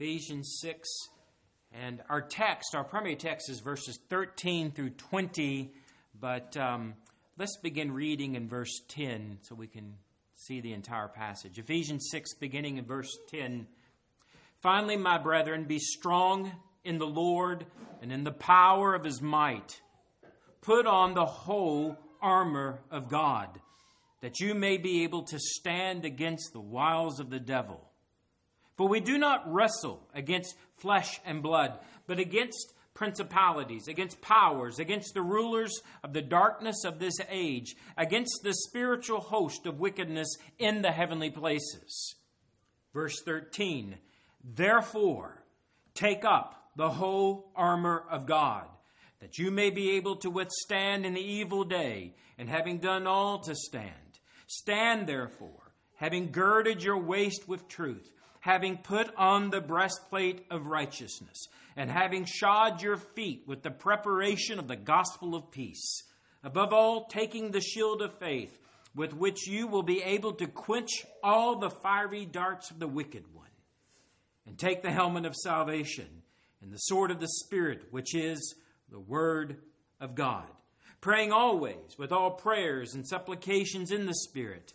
Ephesians 6. And our primary text is verses 13 through 20. But let's begin reading in verse 10 so we can see the entire passage. Ephesians 6, beginning in verse 10. Finally, my brethren, be strong in the Lord and in the power of his might. Put on the whole armor of God, that you may be able to stand against the wiles of the devil. For we do not wrestle against flesh and blood, but against principalities, against powers, against the rulers of the darkness of this age, against the spiritual host of wickedness in the heavenly places. Verse 13, therefore, take up the whole armor of God, that you may be able to withstand in the evil day, and having done all to stand. Stand therefore, having girded your waist with truth, having put on the breastplate of righteousness, and having shod your feet with the preparation of the gospel of peace. Above all, taking the shield of faith, with which you will be able to quench all the fiery darts of the wicked one. And take the helmet of salvation, and the sword of the Spirit, which is the word of God. Praying always with all prayers and supplications in the Spirit,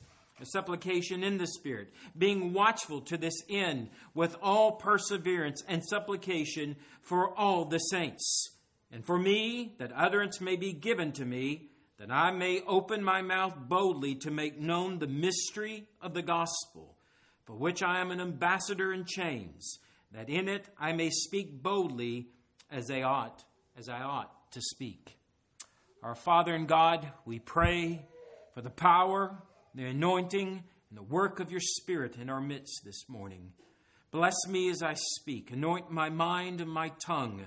being watchful to this end with all perseverance and supplication for all the saints. And for me, that utterance may be given to me, that I may open my mouth boldly to make known the mystery of the gospel, for which I am an ambassador in chains, that in it I may speak boldly as I ought to speak. Our Father and God, we pray for the power, the anointing, and the work of your Spirit in our midst this morning. Bless me as I speak. Anoint my mind and my tongue.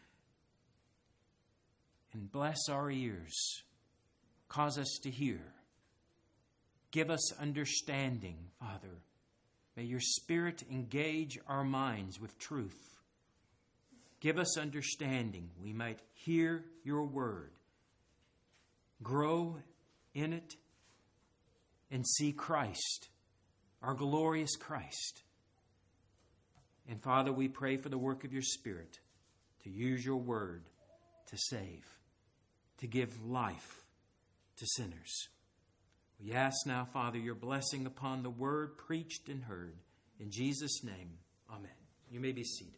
And bless our ears. Cause us to hear. Give us understanding, Father. May your Spirit engage our minds with truth. Give us understanding. We might hear your word. Grow in it. And see Christ, our glorious Christ. And Father, we pray for the work of your Spirit to use your word to save, to give life to sinners. We ask now, Father, your blessing upon the word preached and heard. In Jesus' name, amen. You may be seated.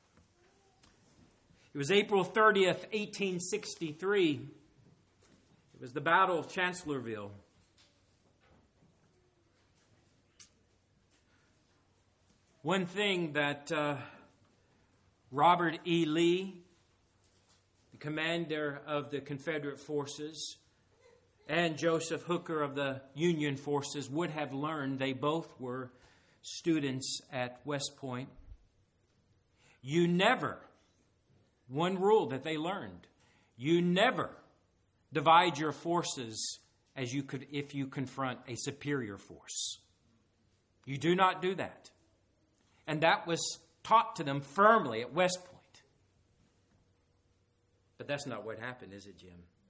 It was April 30th, 1863. It was the Battle of Chancellorsville. One thing that Robert E. Lee, the commander of the Confederate forces, and Joseph Hooker of the Union forces would have learned, they both were students at West Point. One rule that they learned, you never divide your forces as you could if you confront a superior force. You do not do that. And that was taught to them firmly at West Point. But that's not what happened, is it, Jim?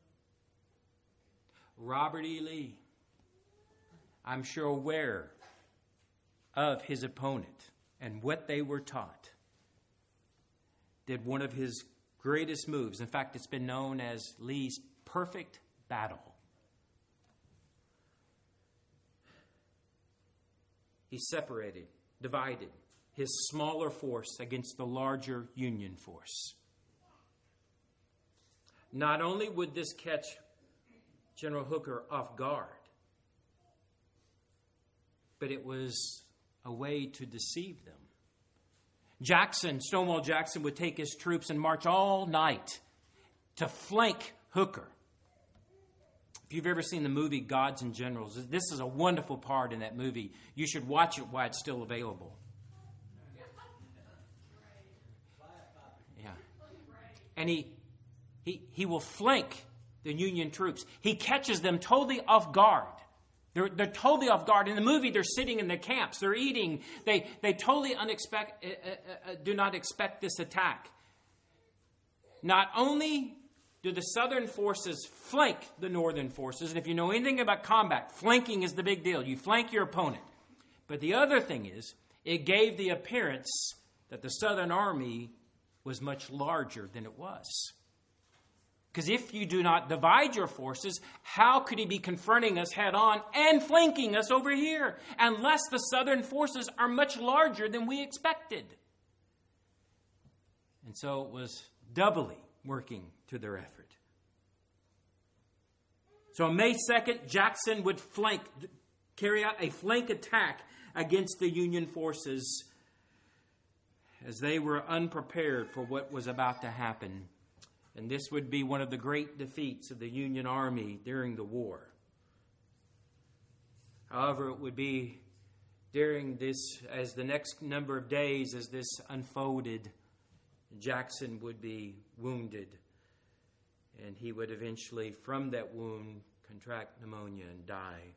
Robert E. Lee, I'm sure aware of his opponent and what they were taught, did one of his greatest moves. In fact, it's been known as Lee's perfect battle. He separated, divided his smaller force against the larger Union force. Not only would this catch General Hooker off guard, but it was a way to deceive them. Stonewall Jackson would take his troops and march all night to flank Hooker. If you've ever seen the movie Gods and Generals, this is a wonderful part in that movie. You should watch it while it's still available. Yeah. And he will flank the Union troops. He catches them totally off guard. They're totally off guard. In the movie, they're sitting in the camps. They're eating. They totally do not expect this attack. Not only do the Southern forces flank the Northern forces, and if you know anything about combat, flanking is the big deal. You flank your opponent. But the other thing is, it gave the appearance that the southern army was much larger than it was. Because if you do not divide your forces, how could he be confronting us head on and flanking us over here? Unless the southern forces are much larger than we expected. And so it was doubly working to their effort. So on May 2nd, Jackson would carry out a flank attack against the Union forces as they were unprepared for what was about to happen. And this would be one of the great defeats of the Union Army during the war. However, it would be during this, as the next number of days as this unfolded, Jackson would be wounded. And he would eventually, from that wound, contract pneumonia and die.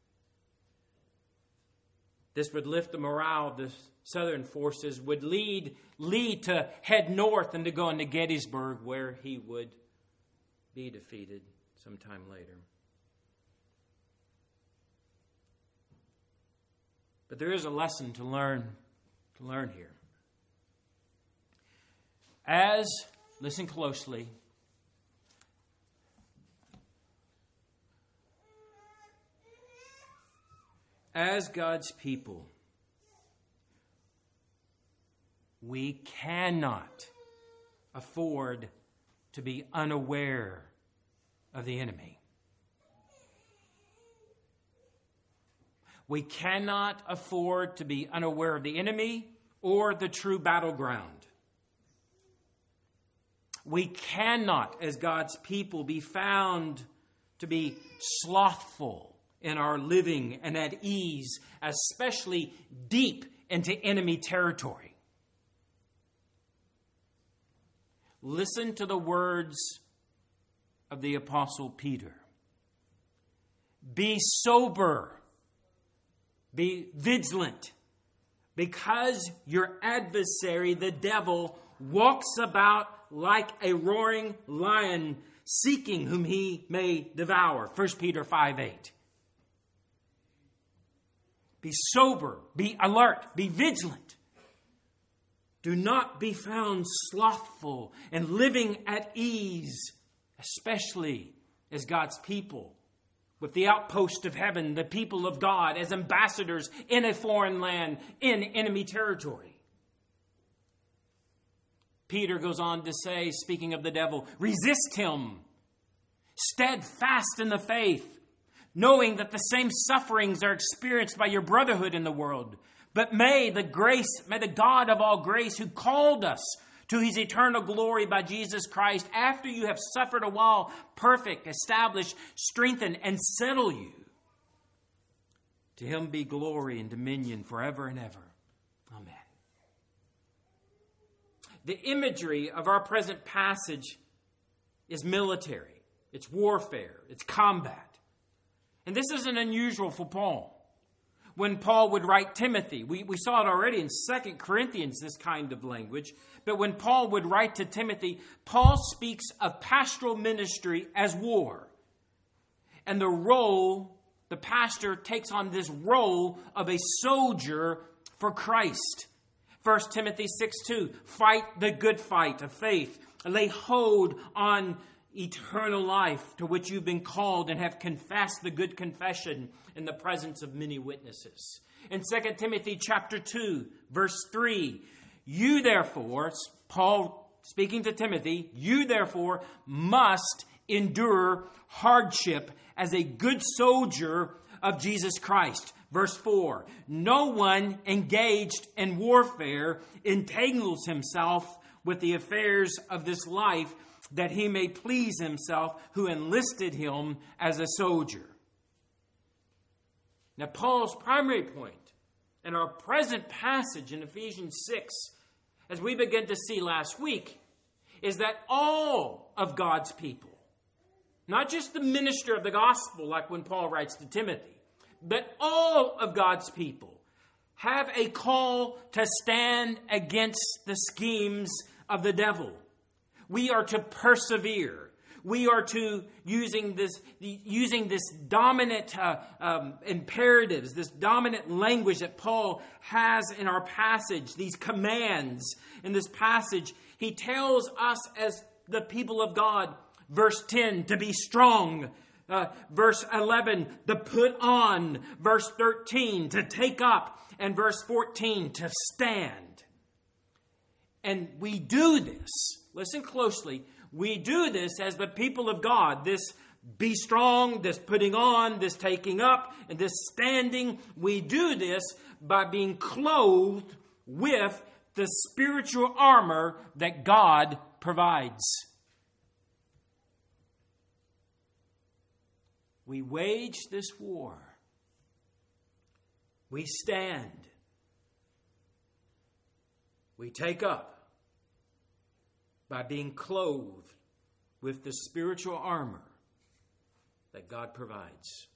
This would lift the morale of the Southern forces, would lead Lee to head north and to go into Gettysburg, where he would be defeated sometime later. But there is a lesson to learn here. Listen closely, as God's people, we cannot afford to be unaware of the enemy. We cannot afford to be unaware of the enemy or the true battleground. We cannot, as God's people, be found to be slothful in our living and at ease, especially deep into enemy territory. Listen to the words of the Apostle Peter. Be sober, be vigilant, because your adversary, the devil, walks about like a roaring lion, seeking whom he may devour. 1 Peter 5:8. Be sober, be alert, be vigilant. Do not be found slothful and living at ease, especially as God's people, with the outpost of heaven, the people of God, as ambassadors in a foreign land, in enemy territory. Peter goes on to say, speaking of the devil, resist him, steadfast in the faith, knowing that the same sufferings are experienced by your brotherhood in the world. But may the God of all grace, who called us to his eternal glory by Jesus Christ, after you have suffered a while, perfect, establish, strengthen, and settle you. To him be glory and dominion forever and ever. Amen. The imagery of our present passage is military. It's warfare. It's combat. And this isn't unusual for Paul. When Paul would write Timothy, we saw it already in 2 Corinthians, this kind of language. But when Paul would write to Timothy, Paul speaks of pastoral ministry as war. And the pastor takes on this role of a soldier for Christ. 1 Timothy 6:2, fight the good fight of faith. Lay hold on eternal life, to which you've been called and have confessed the good confession in the presence of many witnesses. In 2 Timothy chapter 2, verse 3, you therefore, Paul speaking to Timothy, you therefore must endure hardship as a good soldier of Jesus Christ. Verse 4, no one engaged in warfare entangles himself with the affairs of this life, that he may please himself who enlisted him as a soldier. Now, Paul's primary point in our present passage in Ephesians 6, as we began to see last week, is that all of God's people, not just the minister of the gospel, like when Paul writes to Timothy, but all of God's people have a call to stand against the schemes of the devil. We are to persevere. We are to using this dominant imperatives, this dominant language that Paul has in our passage, these commands in this passage. He tells us as the people of God, verse 10, to be strong. Verse 11, to put on. Verse 13, to take up. And verse 14, to stand. And we do this, listen closely, we do this as the people of God. This be strong, this putting on, this taking up, and this standing. We do this by being clothed with the spiritual armor that God provides. We wage this war. We stand. We take up by being clothed with the spiritual armor that God provides.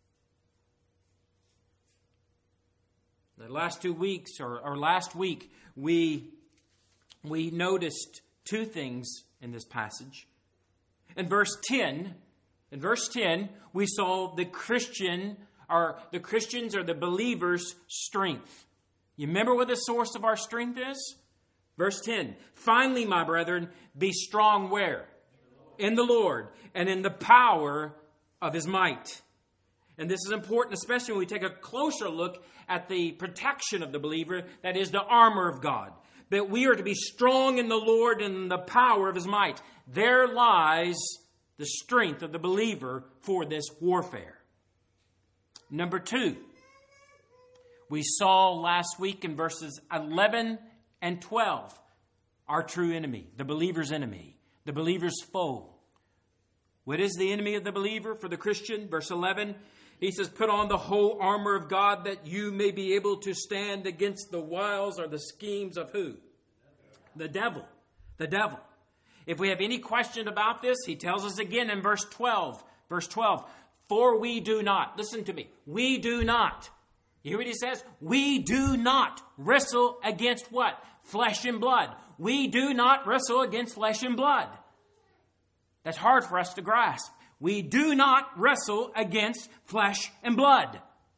The last 2 weeks, or last week, we noticed two things in this passage. In verse 10, we saw the Christians or the believers' strength. You remember what the source of our strength is? Verse 10, finally, my brethren, be strong where? In the Lord and in the power of his might. And this is important, especially when we take a closer look at the protection of the believer, that is the armor of God. That we are to be strong in the Lord and in the power of his might. There lies the strength of the believer for this warfare. Number 2, we saw last week in verses 11 and 12, our true enemy, the believer's enemy, the believer's foe. What is the enemy of the believer for the Christian? Verse 11, he says, put on the whole armor of God that you may be able to stand against the wiles or the schemes of who? The devil. The devil. If we have any question about this, he tells us again in verse 12. Verse 12, for we do not, listen to me, we do not. You hear what he says? We do not wrestle against what? Flesh and blood. We do not wrestle against flesh and blood. That's hard for us to grasp. We do not wrestle against flesh and blood,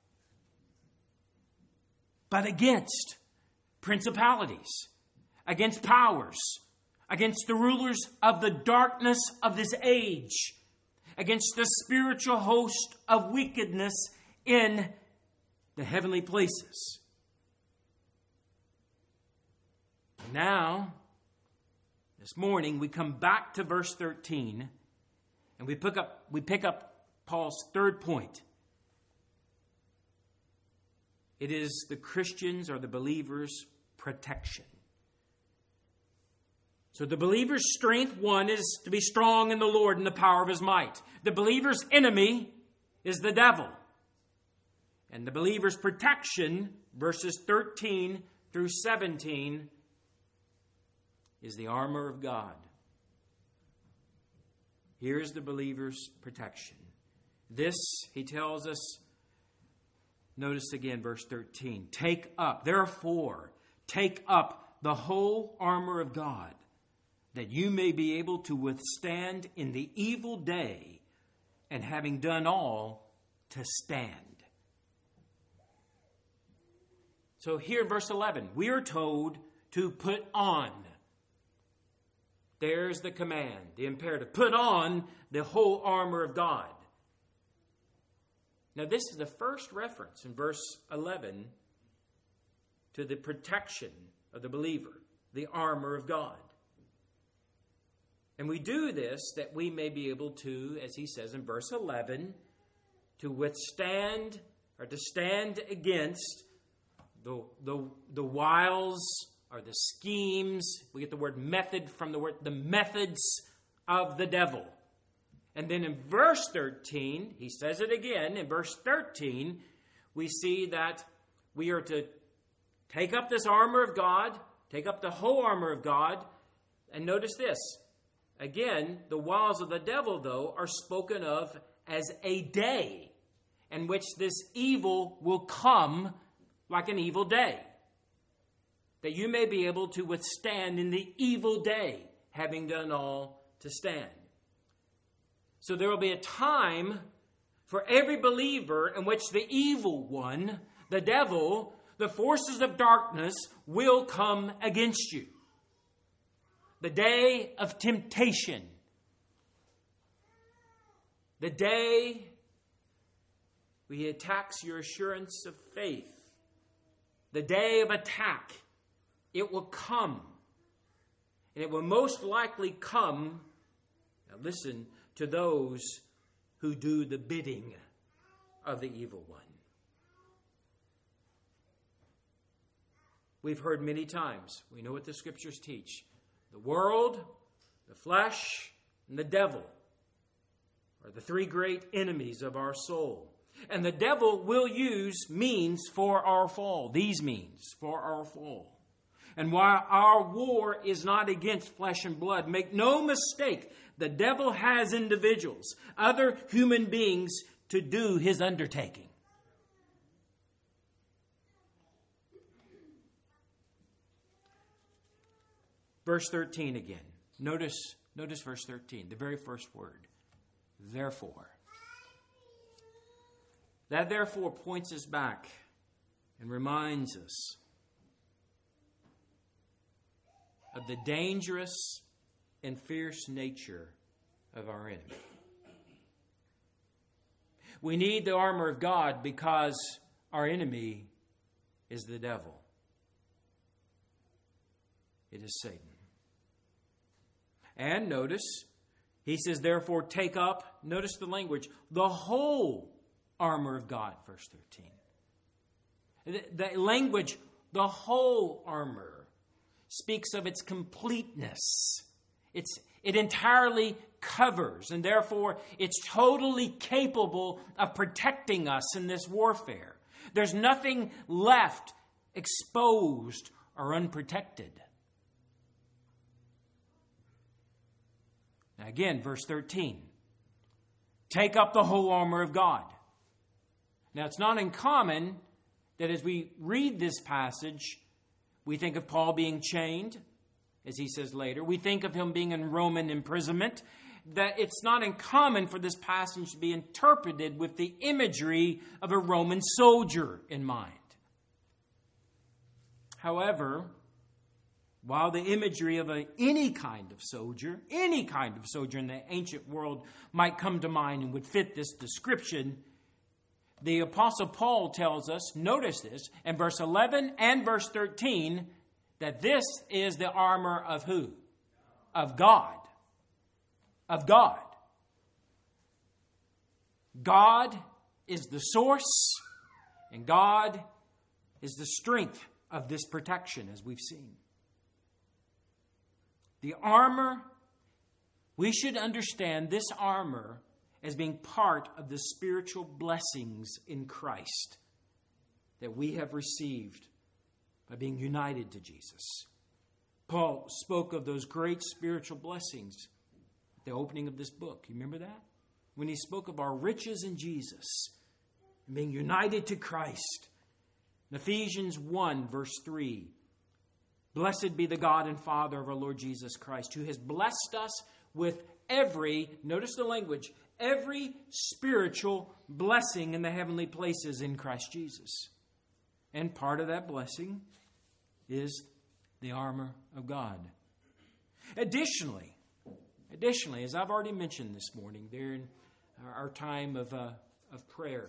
but against principalities, against powers, against the rulers of the darkness of this age, against the spiritual host of wickedness in the heavenly places. Now, this morning, we come back to verse 13, and we pick up Paul's third point. It is the Christians or the believers' protection. So the believer's strength, one, is to be strong in the Lord and the power of his might. The believer's enemy is the devil. And the believer's protection, verses 13 through 17, is the armor of God. Here's the believer's protection. This, he tells us, notice again verse 13. Take up, therefore, take up the whole armor of God, that you may be able to withstand in the evil day, and having done all, to stand. So here in verse 11, we are told to put on. There's the command, the imperative. Put on the whole armor of God. Now this is the first reference in verse 11 to the protection of the believer, the armor of God. And we do this that we may be able to, as he says in verse 11, to withstand or to stand against the wiles or the schemes. We get the word method from the methods of the devil. And then in verse 13, he says it again. In verse 13, we see that we are to take up this armor of God, take up the whole armor of God. And notice this. Again, the wiles of the devil, though, are spoken of as a day in which this evil will come like an evil day, that you may be able to withstand in the evil day, having done all to stand. So there will be a time for every believer in which the evil one, the devil, the forces of darkness will come against you. The day of temptation. The day where he attacks your assurance of faith. The day of attack. It will come. And it will most likely come, now listen, to those who do the bidding of the evil one. We've heard many times, we know what the Scriptures teach. The world, the flesh, and the devil are the three great enemies of our soul. And the devil will use means for our fall. These means for our fall. And while our war is not against flesh and blood, make no mistake, the devil has individuals, other human beings, to do his undertaking. Verse 13 again. Notice verse 13, the very first word. Therefore. That therefore points us back and reminds us of the dangerous and fierce nature of our enemy. We need the armor of God because our enemy is the devil. It is Satan. And notice, he says, therefore take up, notice the language, the whole armor of God, verse 13. The language, the whole armor, speaks of its completeness. It entirely covers, and therefore it's totally capable of protecting us in this warfare. There's nothing left exposed or unprotected. Now again, verse 13. Take up the whole armor of God. Now it's not uncommon that as we read this passage, we think of Paul being chained, as he says later. We think of him being in Roman imprisonment. That it's not uncommon for this passage to be interpreted with the imagery of a Roman soldier in mind. However, while the imagery of any kind of soldier in the ancient world might come to mind and would fit this description, the Apostle Paul tells us, notice this, in verse 11 and verse 13, that this is the armor of who? Of God. Of God. God is the source, and God is the strength of this protection, as we've seen. The armor, we should understand this armor as being part of the spiritual blessings in Christ that we have received by being united to Jesus. Paul spoke of those great spiritual blessings at the opening of this book. You remember that? When he spoke of our riches in Jesus and being united to Christ. In Ephesians 1, verse 3, blessed be the God and Father of our Lord Jesus Christ, who has blessed us with every, notice the language, every spiritual blessing in the heavenly places in Christ Jesus. And part of that blessing is the armor of God. Additionally, as I've already mentioned this morning, during our time of prayer,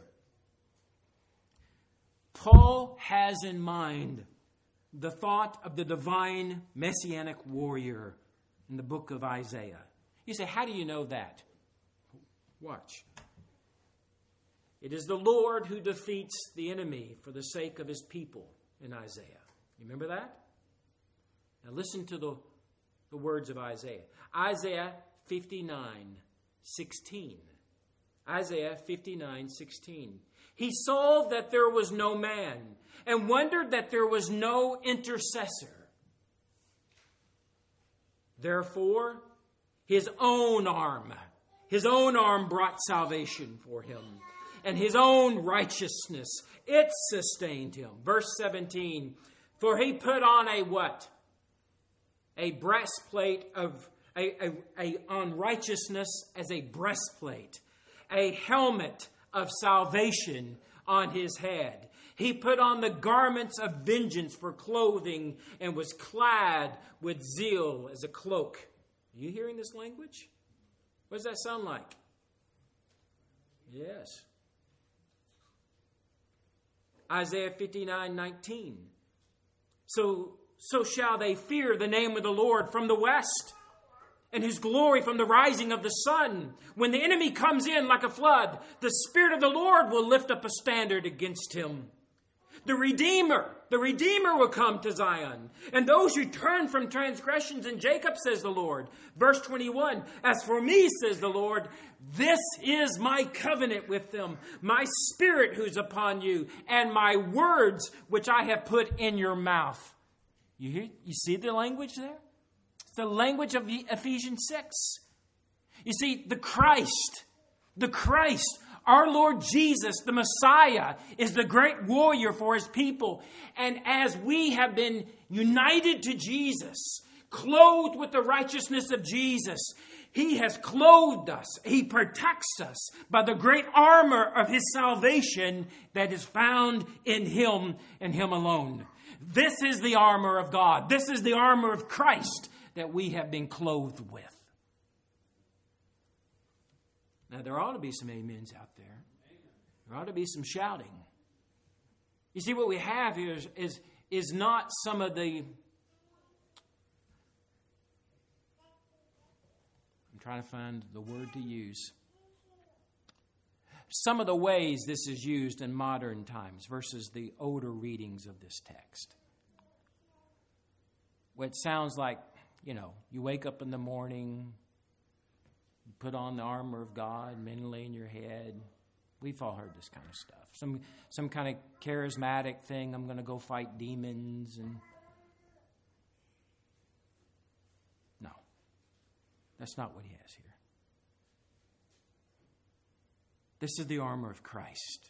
Paul has in mind the thought of the divine messianic warrior in the book of Isaiah. You say, how do you know that? Watch. It is the Lord who defeats the enemy for the sake of his people in Isaiah. You remember that? Now listen to the words of Isaiah. Isaiah 59:16. Isaiah 59:16. He saw that there was no man and wondered that there was no intercessor. Therefore, his own arm brought salvation for him. And his own righteousness, it sustained him. Verse 17, for he put on a what? A breastplate of on righteousness as a breastplate, a helmet of salvation on his head. He put on the garments of vengeance for clothing and was clad with zeal as a cloak. Are you hearing this language? What does that sound like? Yes. Isaiah 59:19. So shall they fear the name of the Lord from the west, and his glory from the rising of the sun. When the enemy comes in like a flood, the Spirit of the Lord will lift up a standard against him. The Redeemer will come to Zion. And those who turn from transgressions in Jacob, says the Lord. Verse 21, as for me, says the Lord, this is my covenant with them, my Spirit who's upon you, and my words which I have put in your mouth. You see the language there? It's the language of Ephesians 6. You see, the Christ, our Lord Jesus, the Messiah, is the great warrior for his people. And as we have been united to Jesus, clothed with the righteousness of Jesus, he has clothed us. He protects us by the great armor of his salvation that is found in him and him alone. This is the armor of God. This is the armor of Christ that we have been clothed with. Now, there ought to be some amens out there. There ought to be some shouting. You see, what we have here is not some of the... I'm trying to find the word to use. Some of the ways this is used in modern times versus the older readings of this text. Well, it sounds like, you wake up in the morning... Put on the armor of God, mentally in your head. We've all heard this kind of stuff. Some kind of charismatic thing. I'm going to go fight demons. And no, that's not what he has here. This is the armor of Christ.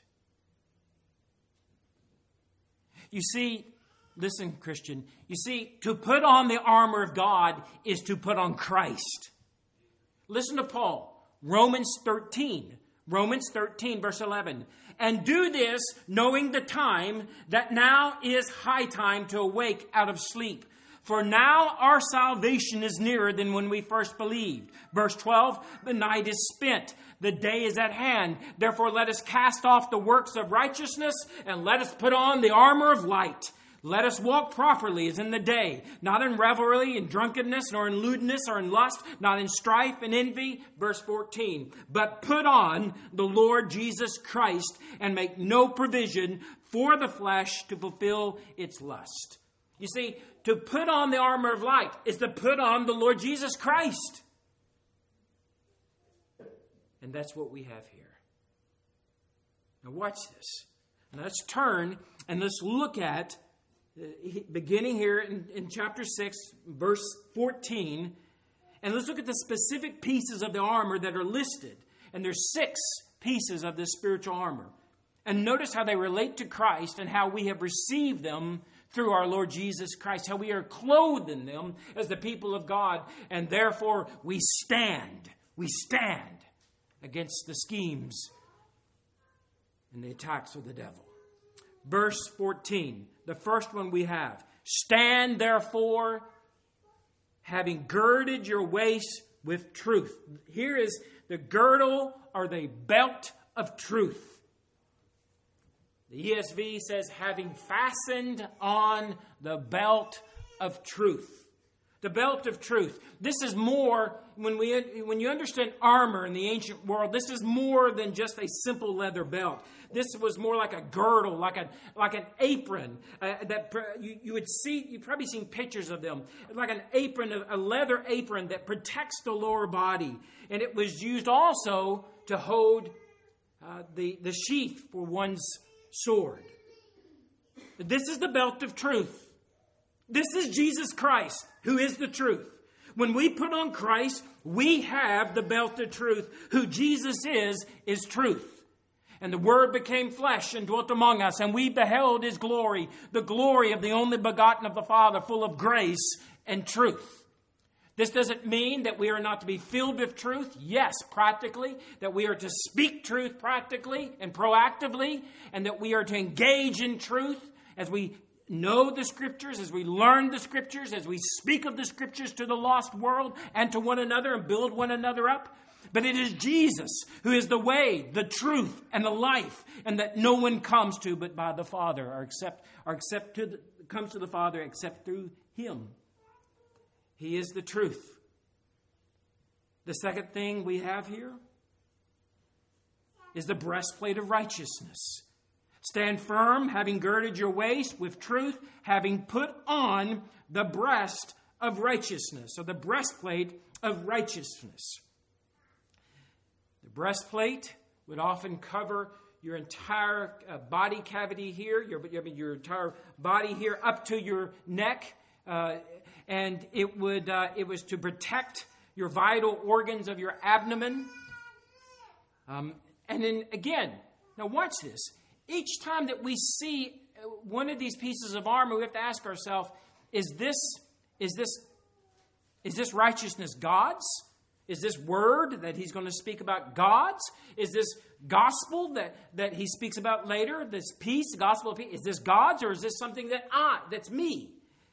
You see, listen, Christian. You see, to put on the armor of God is to put on Christ. Listen to Paul, Romans 13, verse 11. And do this, knowing the time, that now is high time to awake out of sleep. For now our salvation is nearer than when we first believed. Verse 12, the night is spent, the day is at hand. Therefore let us cast off the works of righteousness, and let us put on the armor of light. Let us walk properly as in the day, not in revelry and drunkenness, nor in lewdness or in lust, not in strife and envy. Verse 14, but put on the Lord Jesus Christ and make no provision for the flesh to fulfill its lust. You see, to put on the armor of light is to put on the Lord Jesus Christ. And that's what we have here. Now watch this. Now let's turn and let's look at beginning here in chapter 6, verse 14, and let's look at the specific pieces of the armor that are listed. And there's 6 pieces of this spiritual armor. And notice how they relate to Christ and how we have received them through our Lord Jesus Christ, how we are clothed in them as the people of God, and therefore we stand against the schemes and the attacks of the devil. Verse 14, the first one we have. Stand therefore, having girded your waist with truth. Here is the girdle or the belt of truth. The ESV says, having fastened on the belt of truth. The belt of truth. This is more, when you understand armor in the ancient world, this is more than just a simple leather belt. This was more like a girdle, like an apron that you would see. You've probably seen pictures of them, like an apron, a leather apron that protects the lower body, and it was used also to hold the sheath for one's sword. This is the belt of truth. This is Jesus Christ, who is the truth. When we put on Christ, we have the belt of truth. Who Jesus is truth. And the Word became flesh and dwelt among us, and we beheld His glory, the glory of the only begotten of the Father, full of grace and truth. This doesn't mean that we are not to be filled with truth. Yes, practically. That we are to speak truth practically and proactively. And that we are to engage in truth as we know the Scriptures, as we learn the Scriptures, as we speak of the Scriptures to the lost world and to one another and build one another up. But it is Jesus who is the way, the truth, and the life, and that no one comes to but by the Father, comes to the Father except through Him. He is the truth. The second thing we have here is the breastplate of righteousness. Stand firm, having girded your waist with truth, having put on the breast of righteousness, or the breastplate of righteousness. The breastplate would often cover your entire body cavity here, your entire body here up to your neck, and it was to protect your vital organs of your abdomen. And then again, now watch this. Each time that we see one of these pieces of armor, we have to ask ourselves: Is this righteousness God's? Is this word that he's going to speak about God's? Is this gospel that he speaks about later? This peace, the gospel of peace, is this God's, or is this something that's me?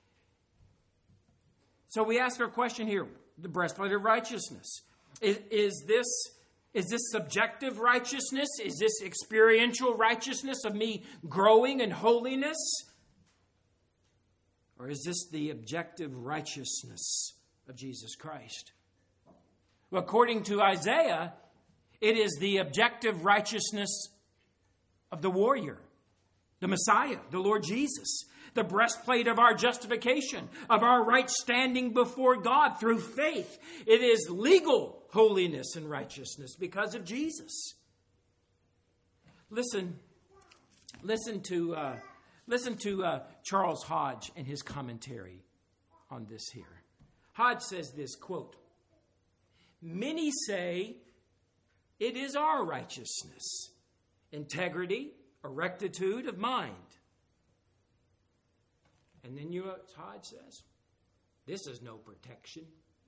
So we ask our question here: the breastplate of righteousness. Is this subjective righteousness? Is this experiential righteousness of me growing in holiness? Or is this the objective righteousness of Jesus Christ? Well, according to Isaiah, it is the objective righteousness of the warrior, the Messiah, the Lord Jesus, the breastplate of our justification, of our right standing before God through faith. It is legal holiness and righteousness because of Jesus. Listen to Charles Hodge and his commentary on this here. Hodge says this, quote, "Many say it is our righteousness, integrity, or rectitude of mind." And then Hodge says, this is no protection.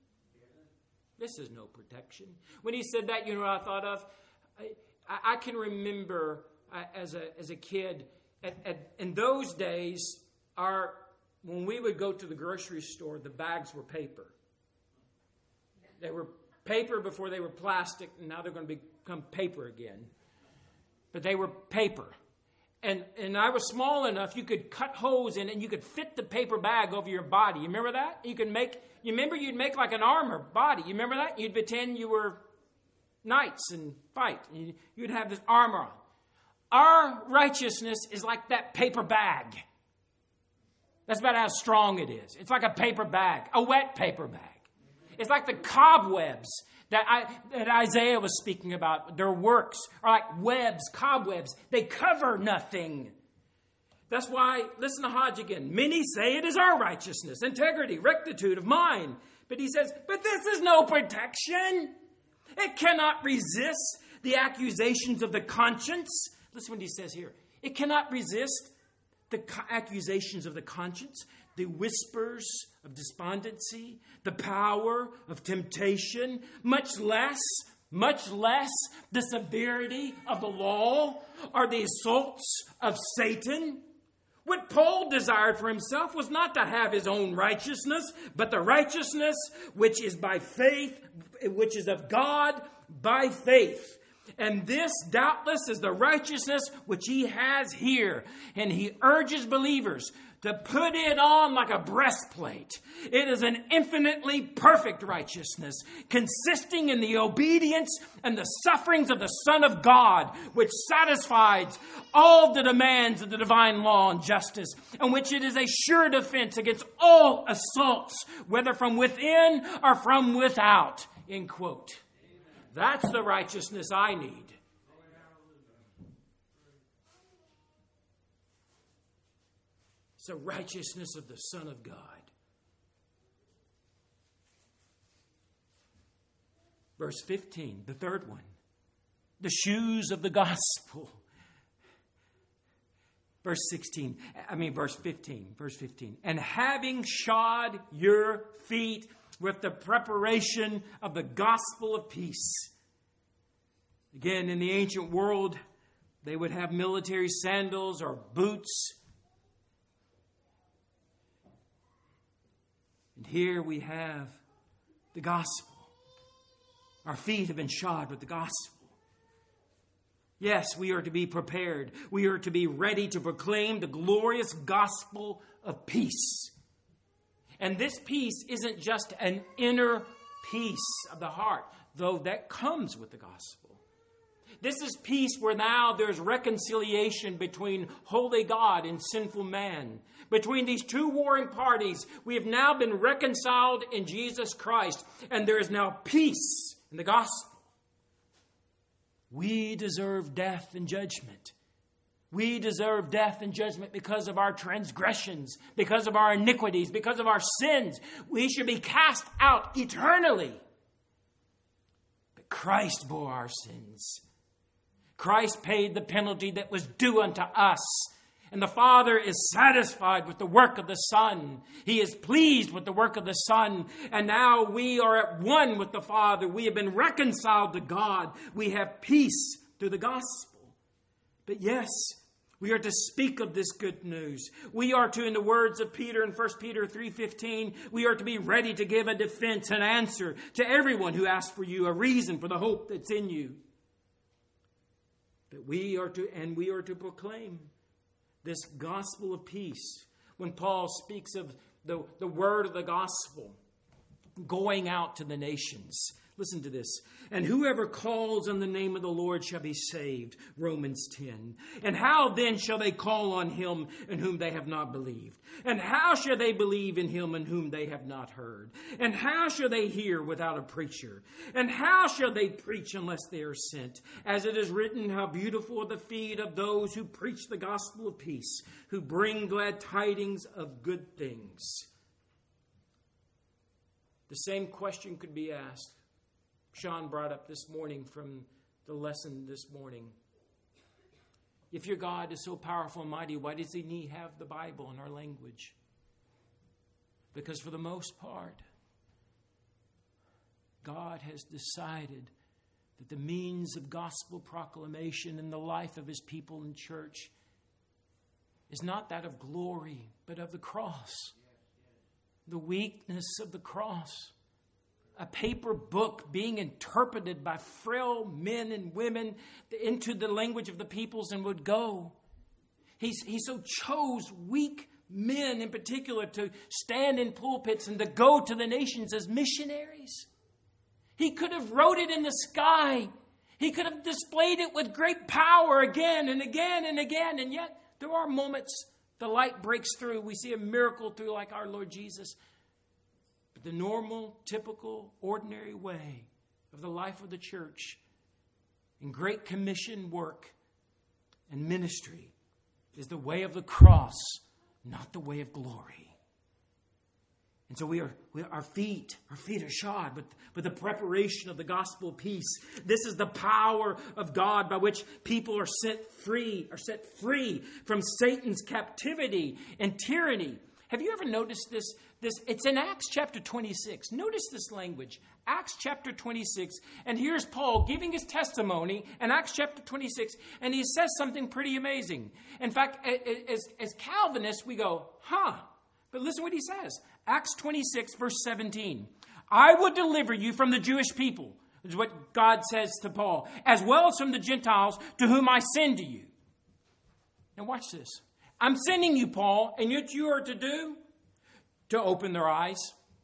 This is no protection. When he said that, what I thought of? I can remember as a kid, in those days, when we would go to the grocery store, the bags were paper. They were paper before they were plastic, and now they're going to become paper again. But they were paper. And I was small enough, you could cut holes in it, and you could fit the paper bag over your body. You remember that? You'd make like an armor body. You remember that? You'd pretend you were knights and fight. And you'd have this armor on. Our righteousness is like that paper bag. That's about how strong it is. It's like a paper bag, a wet paper bag. It's like the cobwebs that Isaiah was speaking about. Their works are like webs, cobwebs. They cover nothing. That's why, listen to Hodge again. Many say it is our righteousness, integrity, rectitude of mind. But he says, but this is no protection. It cannot resist the accusations of the conscience. Listen what he says here. It cannot resist the accusations of the conscience, the whispers of despondency, the power of temptation, much less the severity of the law or the assaults of Satan. What Paul desired for himself was not to have his own righteousness, but the righteousness which is by faith, which is of God by faith. And this, doubtless, is the righteousness which he has here. And he urges believers to put it on like a breastplate. It is an infinitely perfect righteousness, consisting in the obedience and the sufferings of the Son of God, which satisfies all the demands of the divine law and justice, and which it is a sure defense against all assaults, whether from within or from without. End quote. That's the righteousness I need. It's the righteousness of the Son of God. Verse 15, the third one. The shoes of the gospel. Verse 15. And having shod your feet with the preparation of the gospel of peace. Again, in the ancient world, they would have military sandals or boots. And here we have the gospel. Our feet have been shod with the gospel. Yes, we are to be prepared. We are to be ready to proclaim the glorious gospel of peace. And this peace isn't just an inner peace of the heart, though that comes with the gospel. This is peace where now there's reconciliation between holy God and sinful man. Between these two warring parties, we have now been reconciled in Jesus Christ, and there is now peace in the gospel. We deserve death and judgment. We deserve death and judgment because of our transgressions, because of our iniquities, because of our sins. We should be cast out eternally. But Christ bore our sins. Christ paid the penalty that was due unto us. And the Father is satisfied with the work of the Son. He is pleased with the work of the Son. And now we are at one with the Father. We have been reconciled to God. We have peace through the gospel. But yes, we are to speak of this good news. We are to, in the words of Peter in 1 Peter 3:15, we are to be ready to give a defense, an answer to everyone who asks for you, a reason for the hope that's in you. But we are to proclaim this gospel of peace. When Paul speaks of the word of the gospel going out to the nations. Listen to this. And whoever calls on the name of the Lord shall be saved. Romans 10. And how then shall they call on him in whom they have not believed? And how shall they believe in him in whom they have not heard? And how shall they hear without a preacher? And how shall they preach unless they are sent? As it is written, how beautiful are the feet of those who preach the gospel of peace, who bring glad tidings of good things. The same question could be asked. Sean brought up this morning from the lesson this morning. If your God is so powerful and mighty, why does he need have the Bible in our language? Because for the most part, God has decided that the means of gospel proclamation in the life of his people in church is not that of glory, but of the cross. The weakness of the cross. A paper book being interpreted by frail men and women into the language of the peoples and would go. He so chose weak men in particular to stand in pulpits and to go to the nations as missionaries. He could have wrote it in the sky. He could have displayed it with great power again and again and again. And yet there are moments the light breaks through. We see a miracle through like our Lord Jesus. The normal, typical, ordinary way of the life of the church in Great Commission work and ministry is the way of the cross, not the way of glory. And so our feet are shod with the preparation of the gospel of peace. This is the power of God by which people are set free from Satan's captivity and tyranny. Have you ever noticed this? It's in Acts chapter 26. Notice this language. Acts chapter 26. And here's Paul giving his testimony in Acts chapter 26. And he says something pretty amazing. In fact, as Calvinists, we go, But listen what he says. Acts 26, verse 17. I will deliver you from the Jewish people, is what God says to Paul, as well as from the Gentiles to whom I send to you. Now watch this. I'm sending you, Paul, and what you are to do? To open their eyes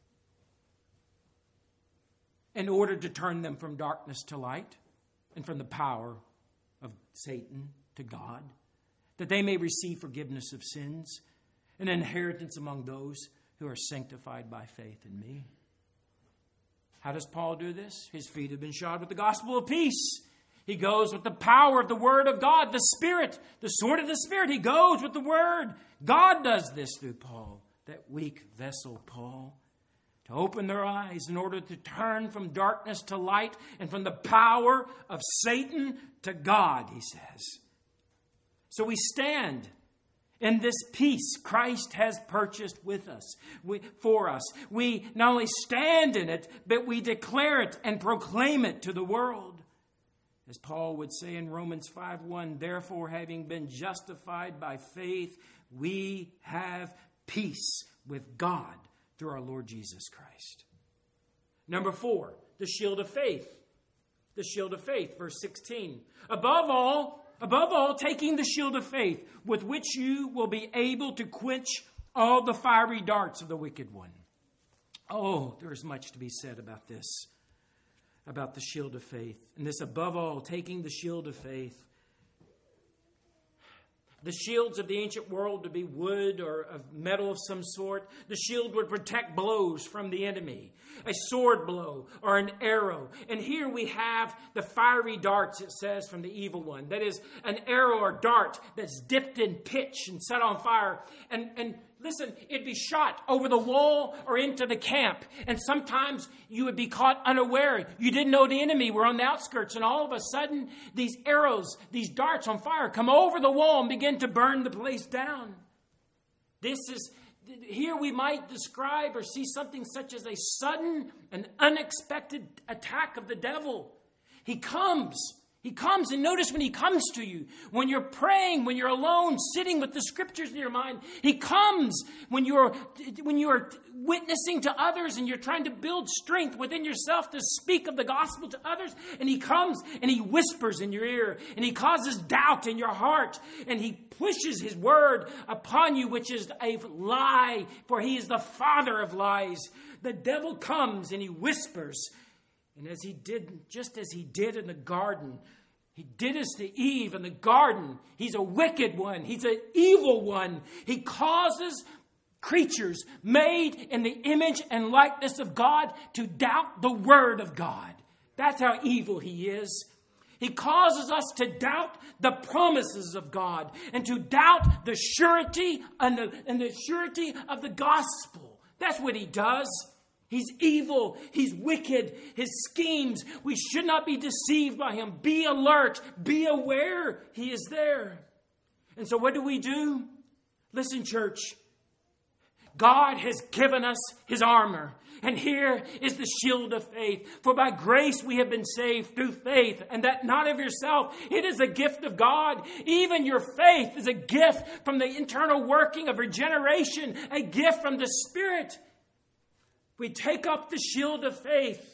in order to turn them from darkness to light and from the power of Satan to God, that they may receive forgiveness of sins and inheritance among those who are sanctified by faith in me. How does Paul do this? His feet have been shod with the gospel of peace. He goes with the power of the word of God, the Spirit, the sword of the Spirit. He goes with the word. God does this through Paul, that weak vessel, Paul, to open their eyes in order to turn from darkness to light and from the power of Satan to God, he says. So we stand In this peace Christ has purchased with us, for us. We not only stand in it, but we declare it and proclaim it to the world. As Paul would say in Romans 5:1, therefore, having been justified by faith, we have peace with God through our Lord Jesus Christ. Number 4, the shield of faith. The shield of faith, verse 16. Above all, taking the shield of faith, with which you will be able to quench all the fiery darts of the wicked one. Oh, there is much to be said about this, about the shield of faith. And this, above all, taking the shield of faith. The shields of the ancient world would be wood or of metal of some sort. The shield would protect blows from the enemy, a sword blow or an arrow. And here we have the fiery darts, it says, from the evil one. That is an arrow or dart that's dipped in pitch and set on fire. And listen, it'd be shot over the wall or into the camp. And sometimes you would be caught unaware. You didn't know the enemy were on the outskirts. And all of a sudden, these arrows, these darts on fire come over the wall and begin to burn the place down. Here we might describe or see something such as a sudden and unexpected attack of the devil. He comes, and notice when he comes to you, when you're praying, when you're alone, sitting with the scriptures in your mind, he comes when you are witnessing to others and you're trying to build strength within yourself to speak of the gospel to others, and he comes and he whispers in your ear, and he causes doubt in your heart, and he pushes his word upon you, which is a lie, for he is the father of lies. The devil comes and he whispers. And just as he did in the garden, he did as to Eve in the garden. He's a wicked one. He's an evil one. He causes creatures made in the image and likeness of God to doubt the word of God. That's how evil he is. He causes us to doubt the promises of God and to doubt the surety and the surety of the gospel. That's what he does. He's evil. He's wicked. His schemes, we should not be deceived by him. Be alert. Be aware. He is there. And so what do? Listen, church. God has given us his armor. And here is the shield of faith. For by grace we have been saved through faith, and that not of yourself. It is a gift of God. Even your faith is a gift from the internal working of regeneration, a gift from the Spirit. We take up the shield of faith.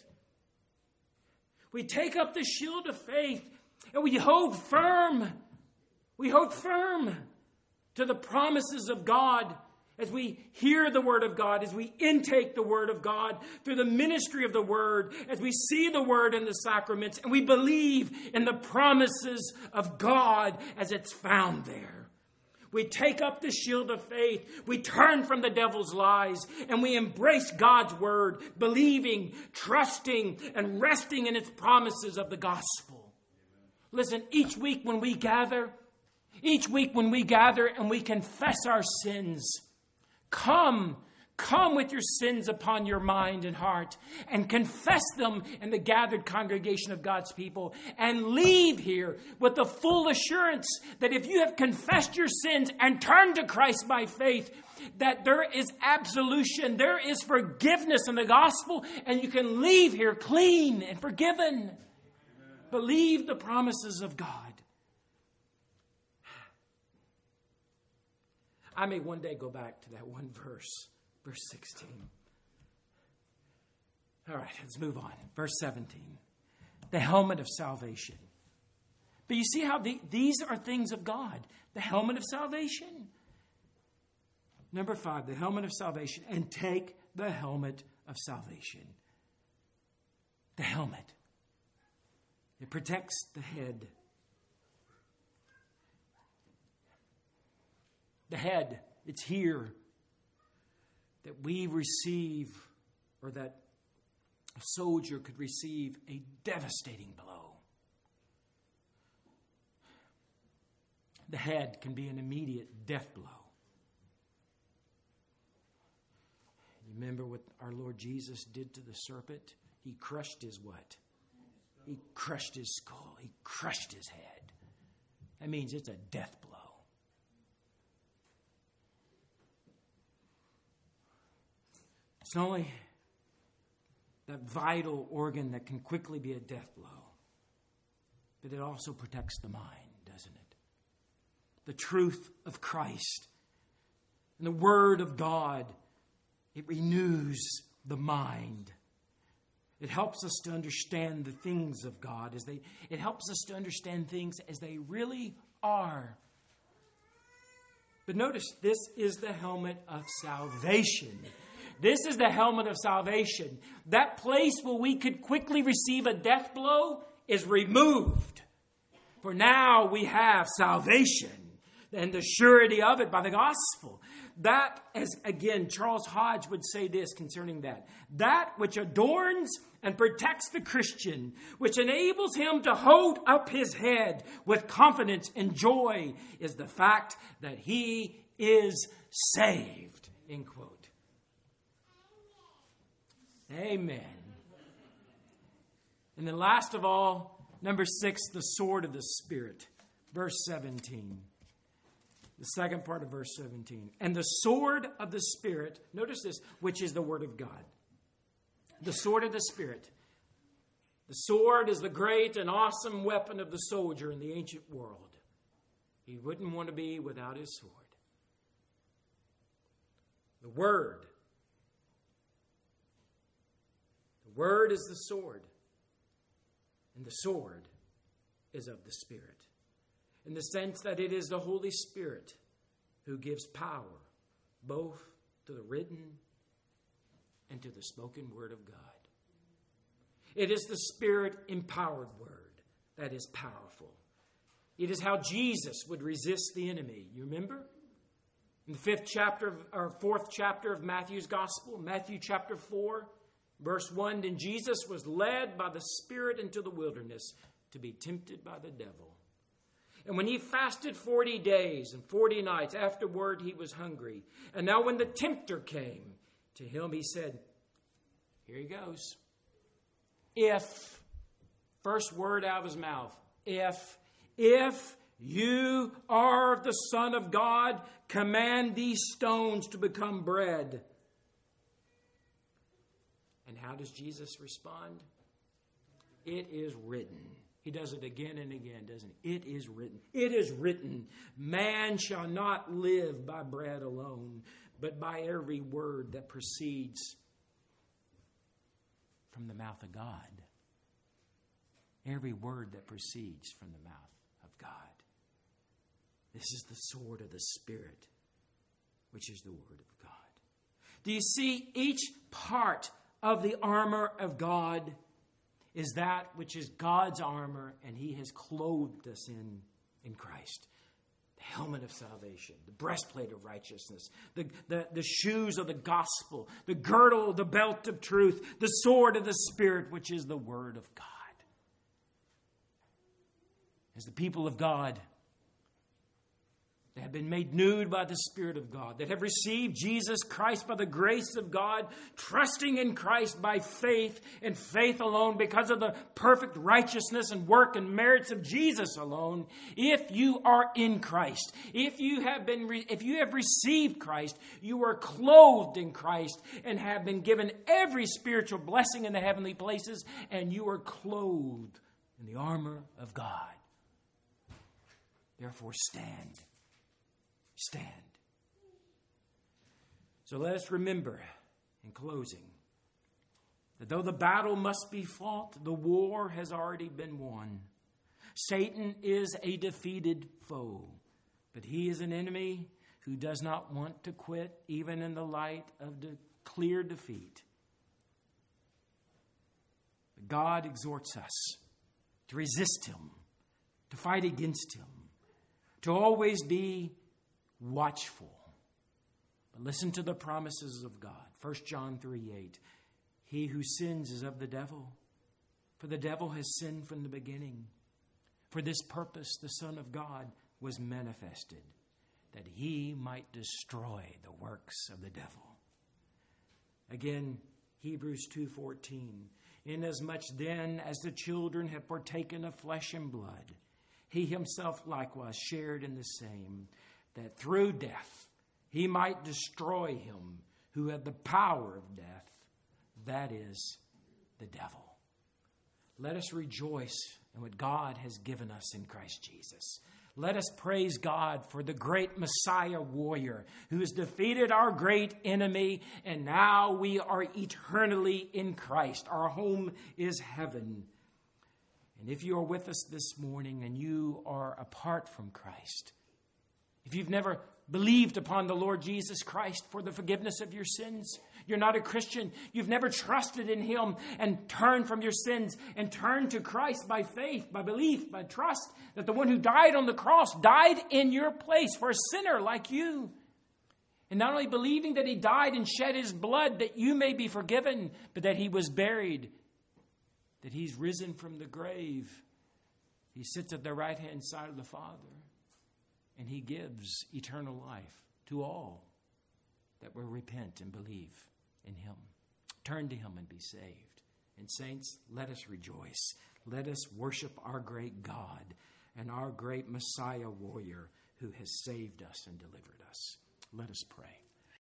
We take up the shield of faith and we hold firm. We hold firm to the promises of God as we hear the word of God, as we intake the word of God through the ministry of the word, as we see the word in the sacraments, and we believe in the promises of God as it's found there. We take up the shield of faith. We turn from the devil's lies and we embrace God's word, believing, trusting, and resting in its promises of the gospel. Listen, each week when we gather and we confess our sins, come with your sins upon your mind and heart and confess them in the gathered congregation of God's people, and leave here with the full assurance that if you have confessed your sins and turned to Christ by faith, that there is absolution, there is forgiveness in the gospel, and you can leave here clean and forgiven. Amen. Believe the promises of God. I may one day go back to that one verse. Verse 16. All right, let's move on. Verse 17. The helmet of salvation. But you see how these are things of God. The helmet of salvation. Number 5, the helmet of salvation. And take the helmet of salvation. The helmet. It protects the head. The head, it's here that we receive, or that a soldier could receive, a devastating blow. The head can be an immediate death blow. You remember what our Lord Jesus did to the serpent? He crushed his what? He crushed his skull. He crushed his head. That means it's a death blow. It's not only that vital organ that can quickly be a death blow, but it also protects the mind, doesn't it? The truth of Christ and the Word of God, it renews the mind. It helps us to understand the things of God it helps us to understand things as they really are. But notice, this is the helmet of salvation. This is the helmet of salvation. That place where we could quickly receive a death blow is removed. For now we have salvation and the surety of it by the gospel. That, as again, Charles Hodge would say this concerning that. That which adorns and protects the Christian, which enables him to hold up his head with confidence and joy, is the fact that he is saved. End quote. Amen. And then last of all, number 6, the sword of the Spirit. Verse 17. The second part of verse 17. And the sword of the Spirit, notice this, which is the Word of God. The sword of the Spirit. The sword is the great and awesome weapon of the soldier in the ancient world. He wouldn't want to be without his sword. The Word. The Word is the sword. And the sword is of the Spirit. In the sense that it is the Holy Spirit who gives power both to the written and to the spoken word of God. It is the Spirit-empowered word that is powerful. It is how Jesus would resist the enemy. You remember? In the 4th chapter of Matthew's Gospel, Matthew chapter 4, verse 1, then Jesus was led by the Spirit into the wilderness to be tempted by the devil. And when he fasted 40 days and 40 nights, afterward he was hungry. And now when the tempter came to him, he said, here he goes. If, first word out of his mouth, if you are the Son of God, command these stones to become bread. And how does Jesus respond? It is written. He does it again and again, doesn't he? It is written. It is written. Man shall not live by bread alone, but by every word that proceeds from the mouth of God. Every word that proceeds from the mouth of God. This is the sword of the Spirit, which is the word of God. Do you see, each part of the armor of God is that which is God's armor, and he has clothed us in Christ. The helmet of salvation, the breastplate of righteousness, the shoes of the gospel, the girdle, the belt of truth, the sword of the Spirit, which is the word of God. As the people of God, they have been made nude by the Spirit of God, that have received Jesus Christ by the grace of God, trusting in Christ by faith and faith alone, because of the perfect righteousness and work and merits of Jesus alone. If you are in Christ, if you have received Christ, you are clothed in Christ and have been given every spiritual blessing in the heavenly places, and you are clothed in the armor of God. Therefore, stand. Stand. So let us remember, in closing, that though the battle must be fought, the war has already been won. Satan is a defeated foe, but he is an enemy who does not want to quit, even in the light of the clear defeat. God exhorts us to resist him, to fight against him, to always be watchful. But listen to the promises of God. 1 John 3:8. He who sins is of the devil, for the devil has sinned from the beginning. For this purpose the Son of God was manifested, that he might destroy the works of the devil. Again, Hebrews 2:14. Inasmuch then as the children have partaken of flesh and blood, he himself likewise shared in the same, that through death he might destroy him who have the power of death, that is the devil. Let us rejoice in what God has given us in Christ Jesus. Let us praise God for the great Messiah warrior who has defeated our great enemy, and now we are eternally in Christ. Our home is heaven. And if you are with us this morning and you are apart from Christ, if you've never believed upon the Lord Jesus Christ for the forgiveness of your sins, you're not a Christian, you've never trusted in Him and turned from your sins and turned to Christ by faith, by belief, by trust that the one who died on the cross died in your place for a sinner like you. And not only believing that He died and shed His blood that you may be forgiven, but that He was buried, that He's risen from the grave. He sits at the right-hand side of the Father, and He gives eternal life to all that will repent and believe in Him. Turn to Him and be saved. And saints, let us rejoice. Let us worship our great God and our great Messiah warrior who has saved us and delivered us. Let us pray.